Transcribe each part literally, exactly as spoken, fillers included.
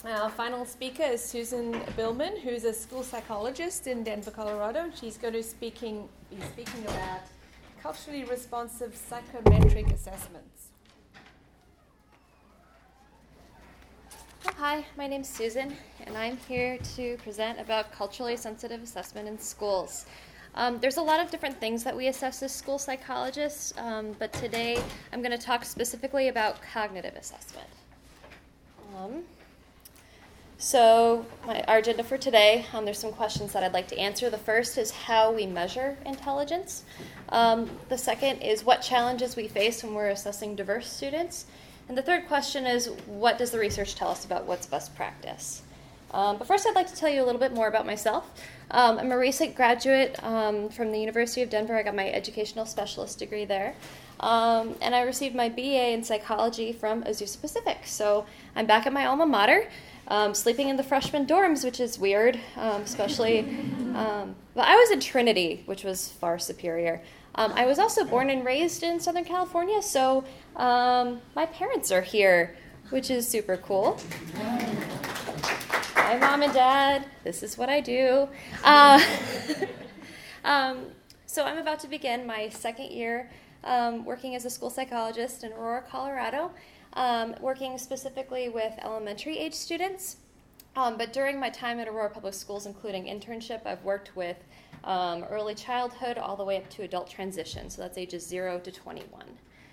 Our final speaker is Susan Billman, who's a school psychologist in Denver, Colorado. She's going to speaking, be speaking about culturally responsive psychometric assessments. Well, hi, my name's Susan, and I'm here to present about culturally sensitive assessment in schools. Um, there's a lot of different things that we assess as school psychologists, um, but today I'm going to talk specifically about cognitive assessment. Um, so my, our agenda for today, um, there's some questions that I'd like to answer. The first is how we measure intelligence. Um, the second is what challenges we face when we're assessing diverse students. And the third question is, what does the research tell us about what's best practice? Um, but first, I'd like to tell you a little bit more about myself. Um, I'm a recent graduate um, from the University of Denver. I got my educational specialist degree there. Um, and I received my B A in psychology from Azusa Pacific. So I'm back at my alma mater, um, sleeping in the freshman dorms, which is weird, um, especially. Um, but I was in Trinity, which was far superior. Um, I was also born and raised in Southern California, so um, my parents are here, which is super cool. Hi, Mom and Dad. This is what I do. Uh, um, so I'm about to begin my second year um, working as a school psychologist in Aurora, Colorado, um, working specifically with elementary age students. Um, but during my time at Aurora Public Schools, including internship, I've worked with um, early childhood all the way up to adult transition. So that's ages zero to twenty-one.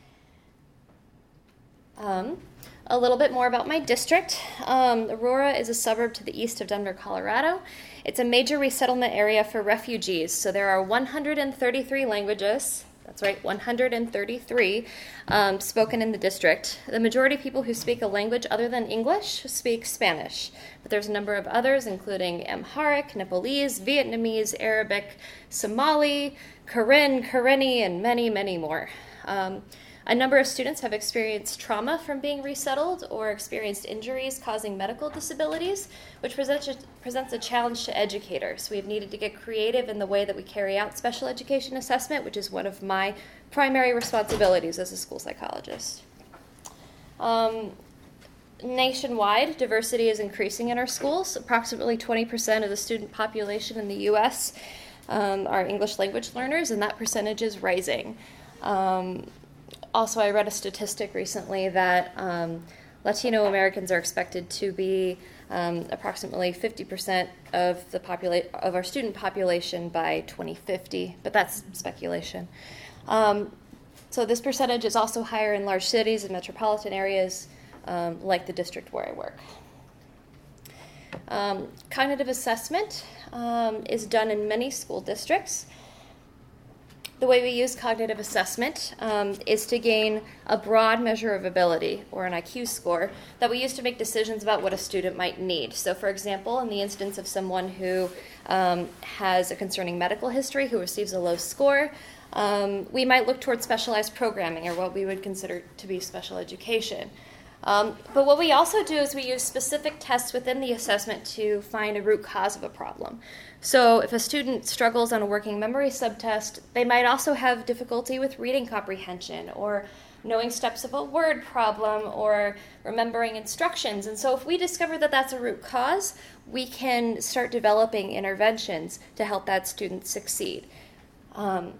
Um, a little bit more about my district. Um, Aurora is a suburb to the east of Denver, Colorado. It's a major resettlement area for refugees. So there are one hundred thirty-three languages, that's right, one hundred thirty-three um, spoken in the district. The majority of people who speak a language other than English speak Spanish. But there's a number of others, including Amharic, Nepalese, Vietnamese, Arabic, Somali, Karen, Karenni, and many, many more. Um, A number of students have experienced trauma from being resettled or experienced injuries causing medical disabilities, which presents a, presents a challenge to educators. We've needed to get creative in the way that we carry out special education assessment, which is one of my primary responsibilities as a school psychologist. Um, nationwide, diversity is increasing in our schools. Approximately twenty percent of the student population in the U S um, are English language learners, and that percentage is rising. Um, Also, I read a statistic recently that um, Latino Americans are expected to be um, approximately fifty percent of the popula- of our student population by twenty fifty, but that's speculation. Um, so this percentage is also higher in large cities and metropolitan areas um, like the district where I work. Um, cognitive assessment um, is done in many school districts. The way we use cognitive assessment um, is to gain a broad measure of ability, or an I Q score, that we use to make decisions about what a student might need. So, for example, in the instance of someone who um, has a concerning medical history, who receives a low score, um, we might look towards specialized programming, or what we would consider to be special education. Um, but what we also do is we use specific tests within the assessment to find a root cause of a problem. So if a student struggles on a working memory subtest, they might also have difficulty with reading comprehension or knowing steps of a word problem or remembering instructions. And so if we discover that that's a root cause, we can start developing interventions to help that student succeed. Um,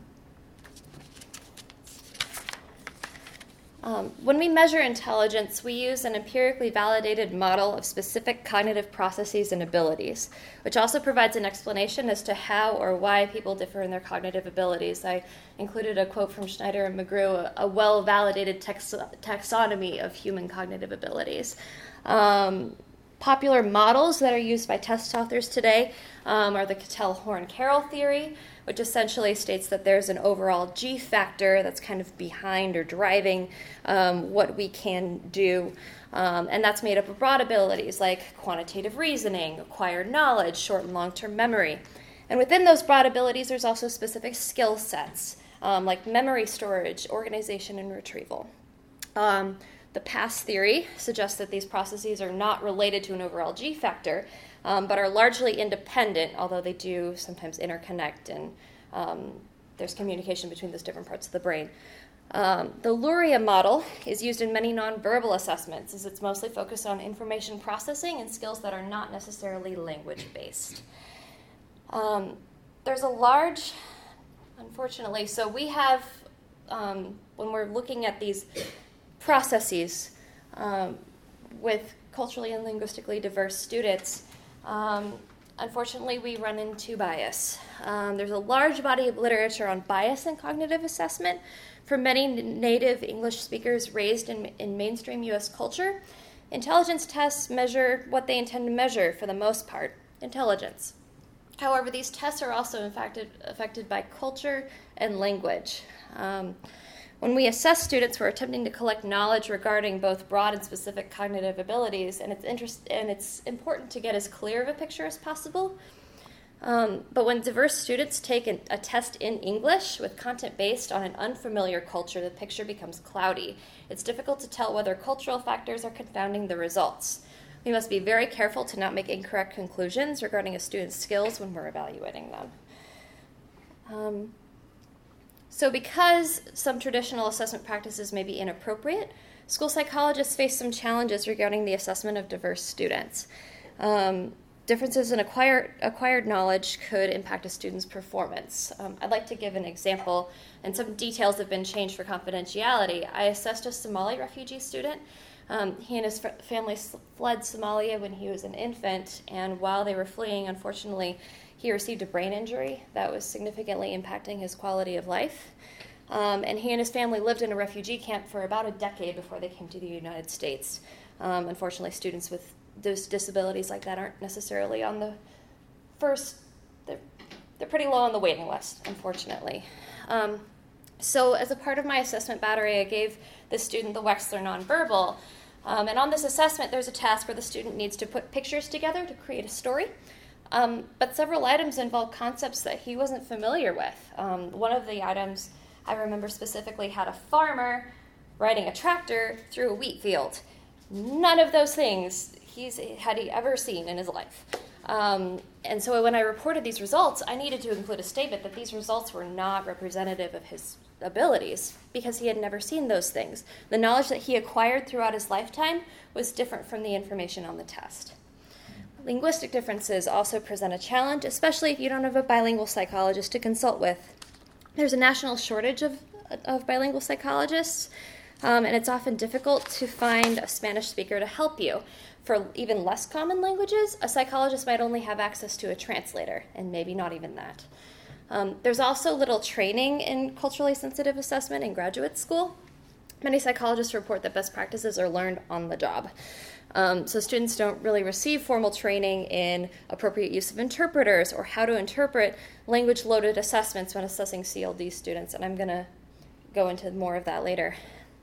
Um, when we measure intelligence, we use an empirically validated model of specific cognitive processes and abilities, which also provides an explanation as to how or why people differ in their cognitive abilities. I included a quote from Schneider and McGrew, a, a well-validated tax- taxonomy of human cognitive abilities. Um, Popular models that are used by test authors today um, are the Cattell-Horn-Carroll theory, which essentially states that there's an overall G factor that's kind of behind or driving um, what we can do. Um, and that's made up of broad abilities like quantitative reasoning, acquired knowledge, short and long-term memory. And within those broad abilities, there's also specific skill sets um, like memory storage, organization, and retrieval. Um, The past theory suggests that these processes are not related to an overall G factor, um, but are largely independent, although they do sometimes interconnect, and um, there's communication between those different parts of the brain. Um, the Luria model is used in many nonverbal assessments, as it's mostly focused on information processing and skills that are not necessarily language-based. Um, there's a large, unfortunately, so we have, um, when we're looking at these processes um, with culturally and linguistically diverse students, um, unfortunately, we run into bias. Um, there's a large body of literature on bias in cognitive assessment. For many native English speakers raised in, in mainstream U S culture, intelligence tests measure what they intend to measure for the most part, intelligence. However, these tests are also affected, affected by culture and language. Um, when we assess students, we're attempting to collect knowledge regarding both broad and specific cognitive abilities, and it's, interest, and it's important to get as clear of a picture as possible. Um, but when diverse students take an, a test in English with content based on an unfamiliar culture, the picture becomes cloudy. It's difficult to tell whether cultural factors are confounding the results. We must be very careful to not make incorrect conclusions regarding a student's skills when we're evaluating them. Um, so because some traditional assessment practices may be inappropriate, school psychologists face some challenges regarding the assessment of diverse students. Um, Differences in acquired, acquired knowledge could impact a student's performance. Um, I'd like to give an example, and some details have been changed for confidentiality. I assessed a Somali refugee student. Um, he and his f- family fled Somalia when he was an infant, and while they were fleeing, unfortunately, he received a brain injury that was significantly impacting his quality of life. Um, and he and his family lived in a refugee camp for about a decade before they came to the United States. Um, unfortunately, students with those disabilities like that aren't necessarily on the first, they're, they're pretty low on the waiting list, unfortunately. Um, so as a part of my assessment battery, I gave the student the Wechsler nonverbal. Um, and on this assessment, there's a task where the student needs to put pictures together to create a story. Um, but several items involve concepts that he wasn't familiar with. Um, one of the items I remember specifically had a farmer riding a tractor through a wheat field. None of those things he's had he ever seen in his life. Um, and so when I reported these results, I needed to include a statement that these results were not representative of his abilities because he had never seen those things. The knowledge that he acquired throughout his lifetime was different from the information on the test. Linguistic differences also present a challenge, especially if you don't have a bilingual psychologist to consult with. There's a national shortage of, of bilingual psychologists, um, and it's often difficult to find a Spanish speaker to help you. For even less common languages, a psychologist might only have access to a translator, and maybe not even that. Um, there's also little training in culturally sensitive assessment in graduate school. Many psychologists report that best practices are learned on the job. Um, so students don't really receive formal training in appropriate use of interpreters or how to interpret language-loaded assessments when assessing C L D students, and I'm going to go into more of that later.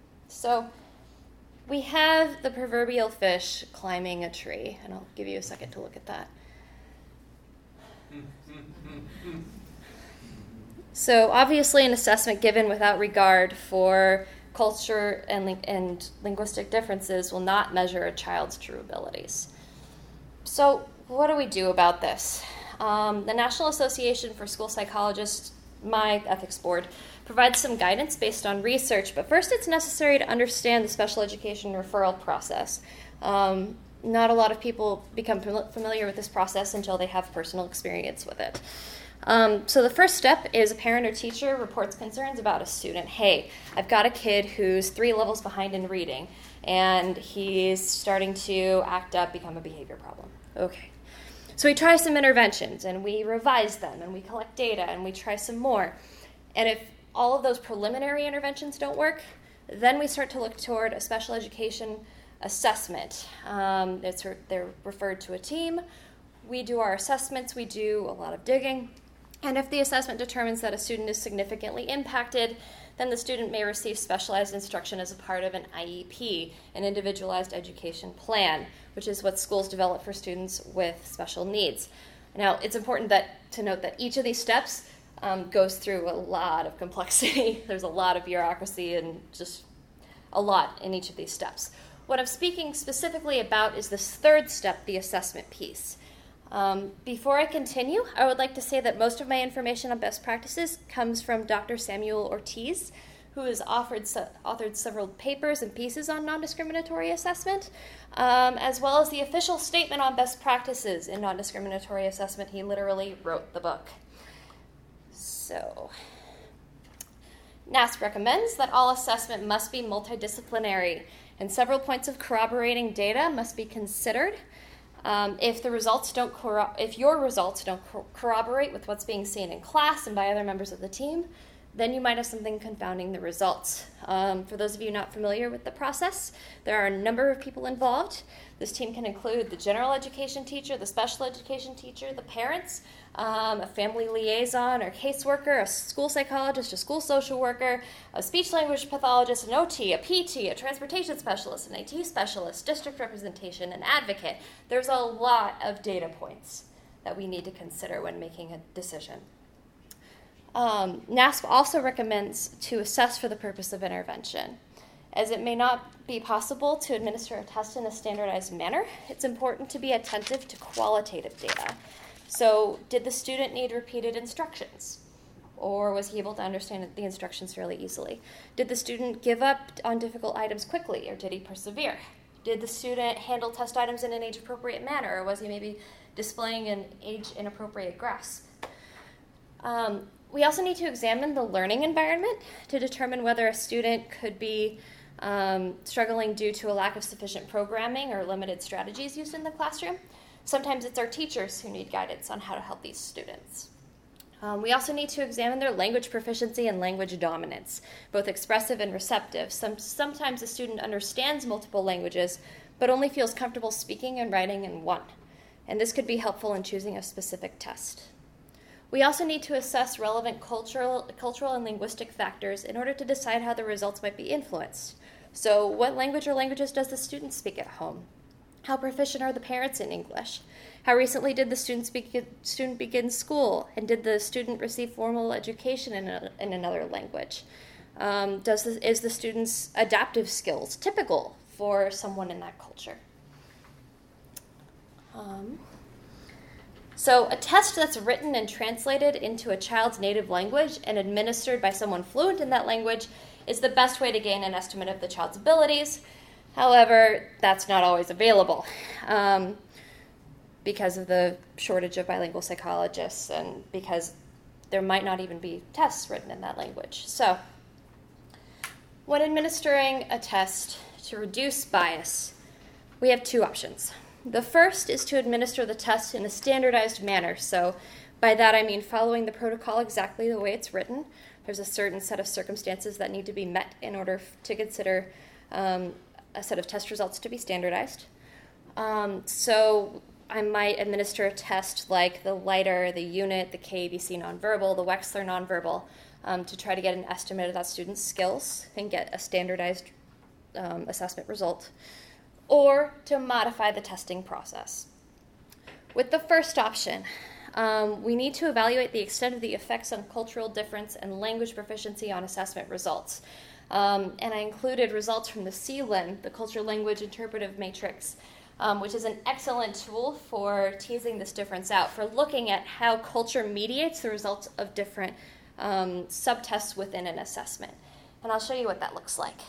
So we have the proverbial fish climbing a tree, and I'll give you a second to look at that. So obviously an assessment given without regard for culture and, ling- and linguistic differences will not measure a child's true abilities. So what do we do about this? Um, the National Association for School Psychologists, my ethics board, provides some guidance based on research, but first it's necessary to understand the special education referral process. Um, not a lot of people become fam- familiar with this process until they have personal experience with it. Um, so the first step is a parent or teacher reports concerns about a student. Hey, I've got a kid who's three levels behind in reading, and he's starting to act up, become a behavior problem. Okay. So we try some interventions, and we revise them, and we collect data, and we try some more. And if all of those preliminary interventions don't work, then we start to look toward a special education assessment. Um, it's, they're referred to a team. We do our assessments. We do a lot of digging. And if the assessment determines that a student is significantly impacted, then the student may receive specialized instruction as a part of an I E P, an individualized education plan, which is what schools develop for students with special needs. Now, it's important that to note that each of these steps um, goes through a lot of complexity. There's a lot of bureaucracy and just a lot in each of these steps. What I'm speaking specifically about is this third step, the assessment piece. Um, before I continue, I would like to say that most of my information on best practices comes from Doctor Samuel Ortiz, who has offered, authored several papers and pieces on non-discriminatory assessment, um, as well as the official statement on best practices in non-discriminatory assessment. He literally wrote the book. So, NASP recommends that all assessment must be multidisciplinary, and several points of corroborating data must be considered. Um, if the results don't corro- if your results don't cor- corroborate with what's being seen in class and by other members of the team, then you might have something confounding the results. Um, for those of you not familiar with the process, there are a number of people involved. This team can include the general education teacher, the special education teacher, the parents, um, a family liaison or caseworker, a school psychologist, a school social worker, a speech language pathologist, an O T, a P T, a transportation specialist, an A T specialist, district representation, an advocate. There's a lot of data points that we need to consider when making a decision. Um, NASP also recommends to assess for the purpose of intervention. As it may not be possible to administer a test in a standardized manner, it's important to be attentive to qualitative data. So, did the student need repeated instructions? Or was he able to understand the instructions fairly easily? Did the student give up on difficult items quickly, or did he persevere? Did the student handle test items in an age-appropriate manner, or was he maybe displaying an age-inappropriate grasp? Um, We also need to examine the learning environment to determine whether a student could be um, struggling due to a lack of sufficient programming or limited strategies used in the classroom. Sometimes it's our teachers who need guidance on how to help these students. Um, we also need to examine their language proficiency and language dominance, both expressive and receptive. Some, sometimes a student understands multiple languages, but only feels comfortable speaking and writing in one. And this could be helpful in choosing a specific test. We also need to assess relevant cultural, cultural and linguistic factors in order to decide how the results might be influenced. So, what language or languages does the student speak at home? How proficient are the parents in English? How recently did the student, speak, student begin school? And did the student receive formal education in, a, in another language? Um, does the, is the student's adaptive skills typical for someone in that culture? Um, So a test that's written and translated into a child's native language and administered by someone fluent in that language is the best way to gain an estimate of the child's abilities. However, that's not always available um, because of the shortage of bilingual psychologists and because there might not even be tests written in that language. So when administering a test to reduce bias, we have two options. The first is to administer the test in a standardized manner. So by that I mean following the protocol exactly the way it's written. There's a certain set of circumstances that need to be met in order to consider um, a set of test results to be standardized. Um, so I might administer a test like the LIDER, the UNIT, the K A B C nonverbal, the Wechsler nonverbal, um, to try to get an estimate of that student's skills and get a standardized um, assessment result, or to modify the testing process. With the first option, um, we need to evaluate the extent of the effects on cultural difference and language proficiency on assessment results. Um, and I included results from the C L I M, the Culture Language Interpretive Matrix, um, which is an excellent tool for teasing this difference out, for looking at how culture mediates the results of different um, subtests within an assessment. And I'll show you what that looks like.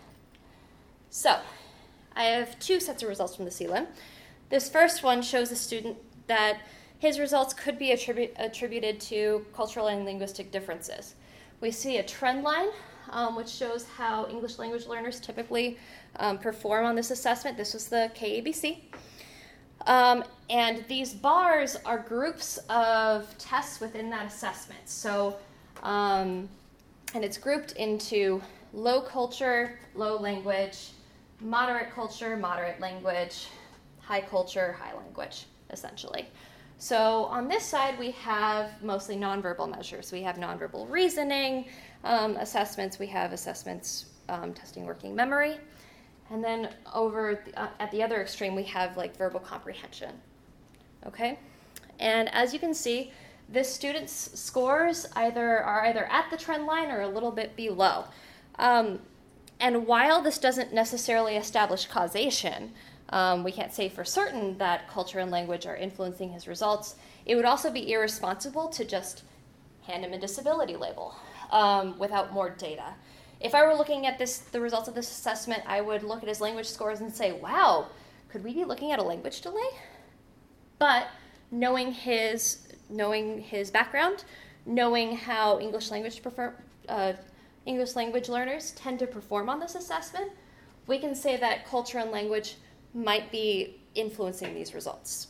So, I have two sets of results from the C L I M. This first one shows a student that his results could be attribu- attributed to cultural and linguistic differences. We see a trend line, um, which shows how English language learners typically um, perform on this assessment. This was the K A B C. Um, and these bars are groups of tests within that assessment. So, um, and it's grouped into low culture, low language, moderate culture, moderate language, high culture, high language, essentially. So on this side, we have mostly nonverbal measures. We have nonverbal reasoning um, assessments. We have assessments um, testing working memory. And then over the, uh, at the other extreme, we have like verbal comprehension. Okay? And as you can see, this student's scores either are either at the trend line or a little bit below. Um, And while this doesn't necessarily establish causation, um, we can't say for certain that culture and language are influencing his results, it would also be irresponsible to just hand him a disability label um, without more data. if I were looking at this, the results of this assessment, I would look at his language scores and say, wow, could we be looking at a language delay? But knowing his, knowing his background, knowing how English language prefer, uh, English language learners tend to perform on this assessment, we can say that culture and language might be influencing these results.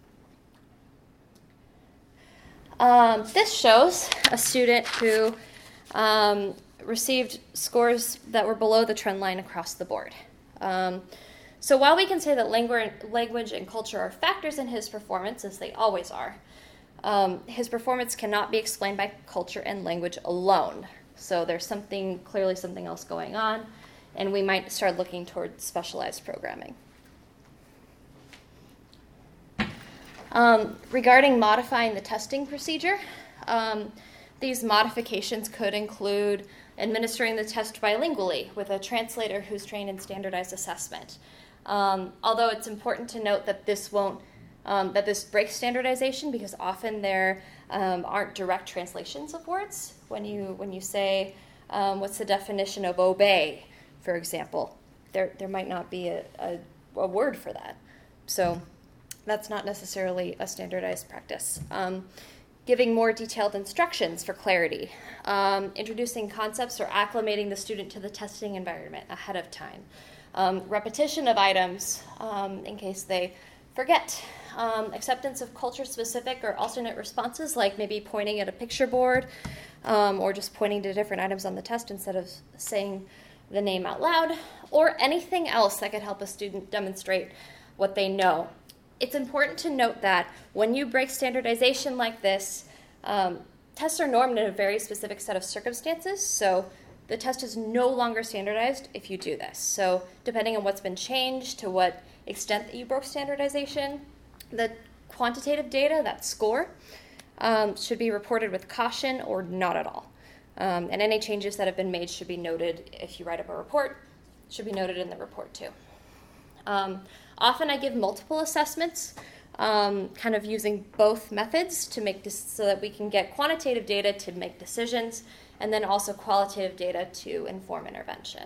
Um, this shows a student who um, received scores that were below the trend line across the board. Um, so while we can say that langu- language and culture are factors in his performance, as they always are, um, his performance cannot be explained by culture and language alone. So there's something, clearly something else going on, and we might start looking towards specialized programming. Um, regarding modifying the testing procedure, um, these modifications could include administering the test bilingually with a translator who's trained in standardized assessment. Um, although it's important to note that this won't, um, that this breaks standardization because often there um, aren't direct translations of words. When you when you say, um, what's the definition of obey, for example, there there might not be a, a, a word for that. So that's not necessarily a standardized practice. Um, giving more detailed instructions for clarity, um, introducing concepts or acclimating the student to the testing environment ahead of time, um, repetition of items um, in case they forget, um, acceptance of culture-specific or alternate responses, like maybe pointing at a picture board um, or just pointing to different items on the test instead of saying the name out loud, or anything else that could help a student demonstrate what they know. It's important to note that when you break standardization like this, um, tests are normed in a very specific set of circumstances, so the test is no longer standardized if you do this. So depending on what's been changed, to what extent that you broke standardization, the quantitative data, that score, um, should be reported with caution or not at all. Um, and any changes that have been made should be noted if you write up a report, should be noted in the report too. Um, often I give multiple assessments, um, kind of using both methods to make this so that we can get quantitative data to make decisions, and then also qualitative data to inform intervention.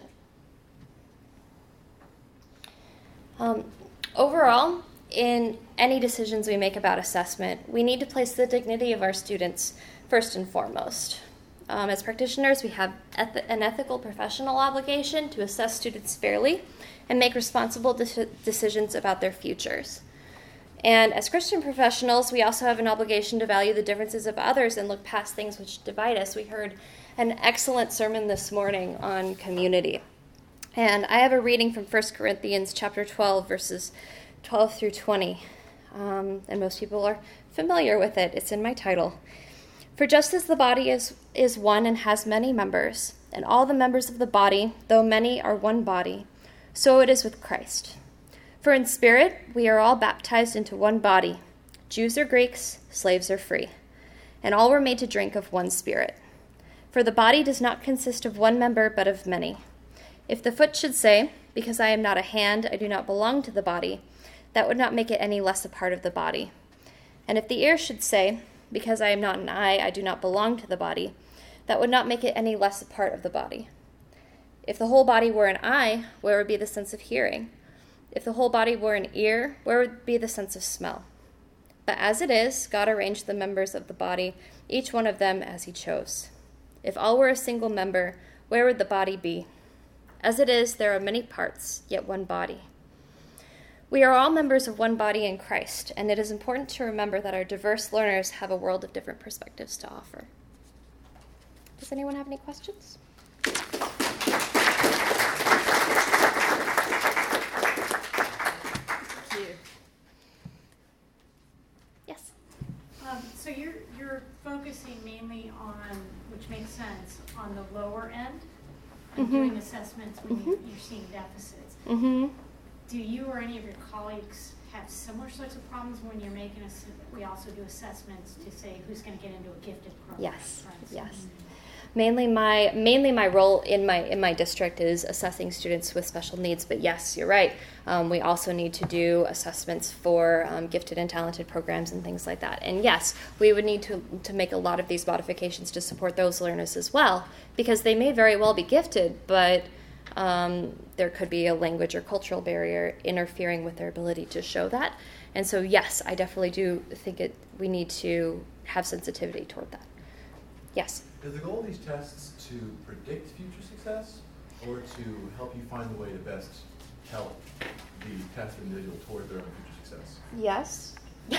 Um, overall, in any decisions we make about assessment, we need to place the dignity of our students first and foremost. Um, as practitioners, we have eth- an ethical professional obligation to assess students fairly and make responsible de- decisions about their futures. And as Christian professionals, we also have an obligation to value the differences of others and look past things which divide us. We heard an excellent sermon this morning on community. And I have a reading from First Corinthians chapter twelve, verses twelve through twenty. Um, and most people are familiar with it. It's in my title. For just as the body is, is one and has many members, and all the members of the body, though many, are one body, so it is with Christ. For in spirit we are all baptized into one body, Jews or Greeks, slaves or free, and all were made to drink of one spirit. For the body does not consist of one member, but of many. If the foot should say, because I am not a hand, I do not belong to the body, that would not make it any less a part of the body. And if the ear should say, because I am not an eye, I do not belong to the body, that would not make it any less a part of the body. If the whole body were an eye, where would be the sense of hearing? If the whole body were an ear, where would be the sense of smell? But as it is, God arranged the members of the body, each one of them as he chose. If all were a single member, where would the body be? As it is, there are many parts, yet one body. We are all members of one body in Christ, and it is important to remember that our diverse learners have a world of different perspectives to offer. Does anyone have any questions? Thank you. Yes. Um, so you're you're focusing mainly on, which makes sense, on the lower end and Mhm. doing assessments when you, Mhm. you're seeing deficits. Mm-hmm. Do you or any of your colleagues have similar sorts of problems when you're making ass- we also do assessments to say who's going to get into a gifted program? Yes, for instance? yes. Mainly my mainly my role in my in my district is assessing students with special needs. But yes, you're right. Um, we also need to do assessments for um, gifted and talented programs and things like that. And yes, we would need to to make a lot of these modifications to support those learners as well, because they may very well be gifted, but um, there could be a language or cultural barrier interfering with their ability to show that. And so yes, I definitely do think it. We need to have sensitivity toward that. Yes. Is the goal of these tests to predict future success, or to help you find the way to best help the tested individual toward their own future success? Yes.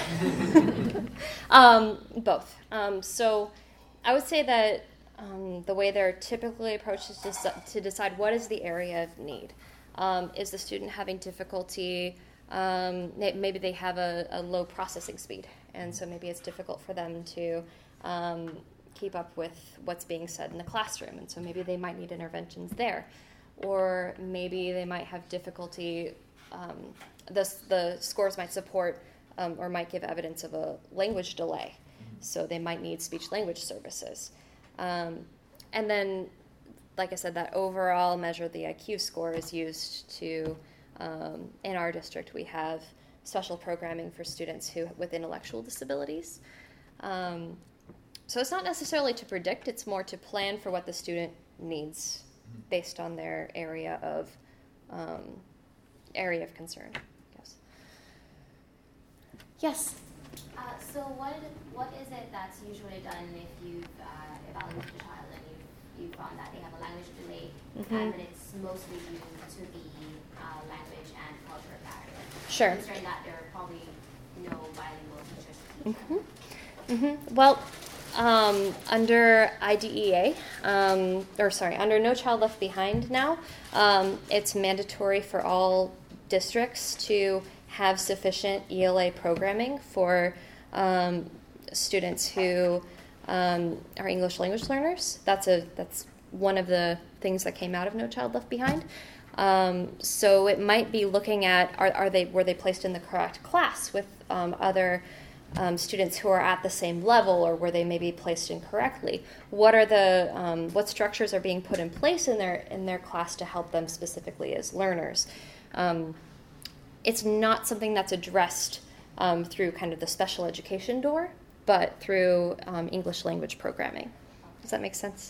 um, both. Um, so I would say that um, the way they're typically approached is to, to decide what is the area of need. Um, is the student having difficulty? Um, maybe they have a, a low processing speed, and so maybe it's difficult for them to um, keep up with what's being said in the classroom, and so maybe they might need interventions there. Or maybe they might have difficulty, um, the, the scores might support um, or might give evidence of a language delay, so they might need speech-language services. Um, and then, like I said, that overall measure, the I Q score, is used to, um, in our district, we have special programming for students who with intellectual disabilities. Um, So it's not necessarily to predict, it's more to plan for what the student needs based on their area of um, area of concern. Yes. Yes. Uh, so what what is it that's usually done if you've uh, evaluated a child and you you found that they have a language delay, Mm-hmm. and it's mostly due to the uh, language and cultural barrier? Sure. Considering that there are probably no bilingual teachers to teach them. Mm-hmm. Mm-hmm. Well. Um, under I D E A, um, or sorry, under No Child Left Behind now, um, it's mandatory for all districts to have sufficient E L A programming for um, students who um, are English language learners. That's a that's one of the things that came out of No Child Left Behind. Um, so it might be looking at are, are they were they placed in the correct class with um, other Um, students who are at the same level, or were they maybe placed incorrectly? What are the um, what structures are being put in place in their in their class to help them specifically as learners? Um, it's not something that's addressed um, through kind of the special education door, but through um, English language programming. Does that make sense?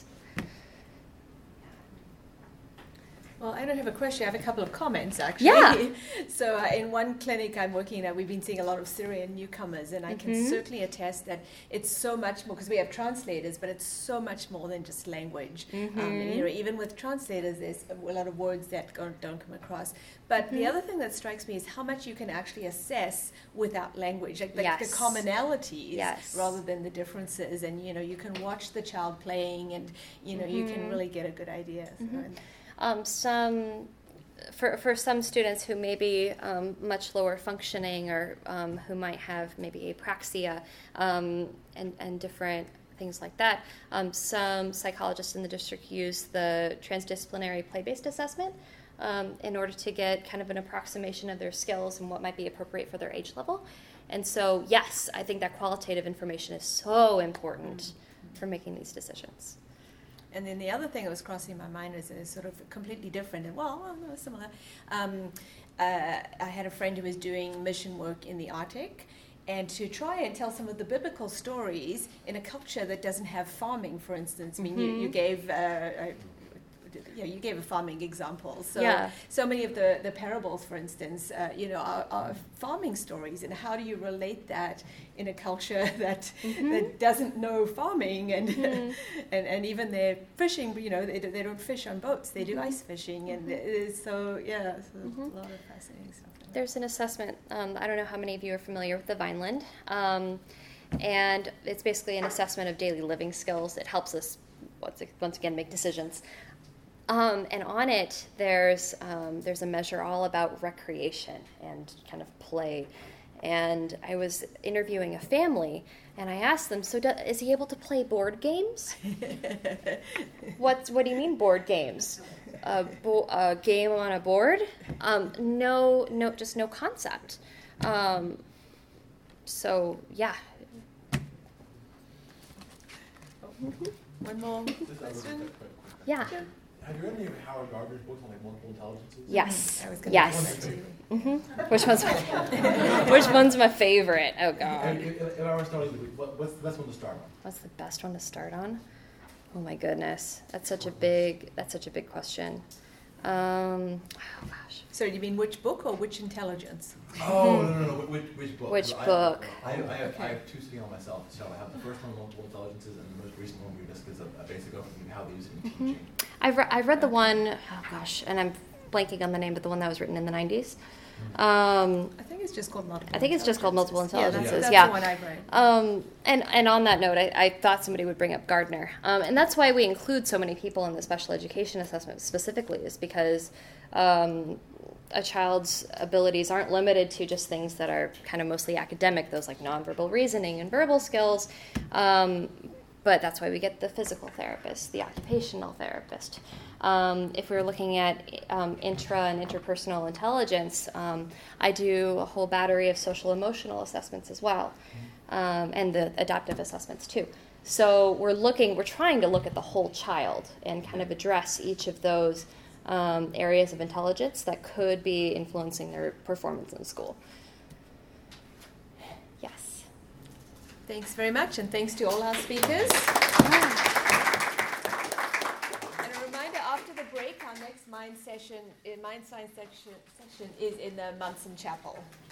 Well, I don't have a question. I have a couple of comments, actually. Yeah. So uh, in one clinic I'm working at, we've been seeing a lot of Syrian newcomers, and I can Mhm. certainly attest that it's so much more, because we have translators, but it's so much more than just language. Um, and, you know, even with translators, there's a lot of words that go- don't come across. But the Mhm. other thing that strikes me is how much you can actually assess without language, like, like the Yes. commonalities Yes. rather than the differences. And, you know, you can watch the child playing, and, you know, you can Mhm. really get a good idea. So, Mhm. Um, some, for for some students who may be um, much lower functioning, or um, who might have maybe apraxia um, and and different things like that, um, some psychologists in the district use the transdisciplinary play-based assessment um, in order to get kind of an approximation of their skills and what might be appropriate for their age level. And so, yes, I think that qualitative information is so important mm-hmm. for making these decisions. And then the other thing that was crossing my mind is, is sort of completely different, and well, well similar. Um, uh, I had a friend who was doing mission work in the Arctic, and to try and tell some of the biblical stories in a culture that doesn't have farming, for instance. I mean, mm-hmm. you, you gave... Uh, I, you know, you gave a farming example. So, yeah. so many of the, the parables, for instance, uh, you know, are, are farming stories. And how do you relate that in a culture that mm-hmm. that doesn't know farming, and mm-hmm. and and even their fishing? You know, they, they don't fish on boats; they do mm-hmm. ice fishing, and mm-hmm. so yeah, so mm-hmm. a lot of fascinating stuff. There's an assessment. Um, I don't know how many of you are familiar with the Vineland, um, and it's basically an assessment of daily living skills. It helps us once once again make decisions. Um, and on it, there's um, there's a measure all about recreation and kind of play. And I was interviewing a family, and I asked them, so do, is he able to play board games? What's, what do you mean board games? A, bo- a game on a board? Um, no, no, just no concept. Um, so, yeah. One more Just a little question? bit quick, quick. Yeah. Have you read any of Howard Gardner's books on like multiple intelligences? Yes. I was gonna Yes. ask you. hmm Which one's my, which one's my favorite? Oh If, God. if, if I were starting, what, what's the best one to start on? What's the best one to start on? Oh my goodness, that's such a big that's such a big question. Um, oh gosh. So you mean which book or which intelligence? Oh, no, no, no, which, which book? Which I, book? I, I, have, I Okay. have two sitting on myself. So I have the first one, Multiple Intelligences, and the most recent one, where just gives a, a basic overview of how they use it in Mhm. teaching. I've re- I've read the one oh gosh, and I'm blanking on the name, but the one that was written in the nineties. Um, I think it's just called multiple. I think it's just called Multiple Intelligences. Intelligences, Yeah, yeah. that's, that's the one I've read. Um, and, and on that note, I, I thought somebody would bring up Gardner. Um, and that's why we include so many people in the special education assessment specifically, is because um, a child's abilities aren't limited to just things that are kind of mostly academic, those like nonverbal reasoning and verbal skills. Um, but that's why we get the physical therapist, the occupational therapist. Um, if we're looking at um, intra and interpersonal intelligence, um, I do a whole battery of social emotional assessments as well, um, and the adaptive assessments too. So we're looking, we're trying to look at the whole child and kind of address each of those um, areas of intelligence that could be influencing their performance in school. Yes. Thanks very much, and thanks to all our speakers. And a reminder, after the break, our next Mind session, uh, Mind Science section, session is in the Munson Chapel.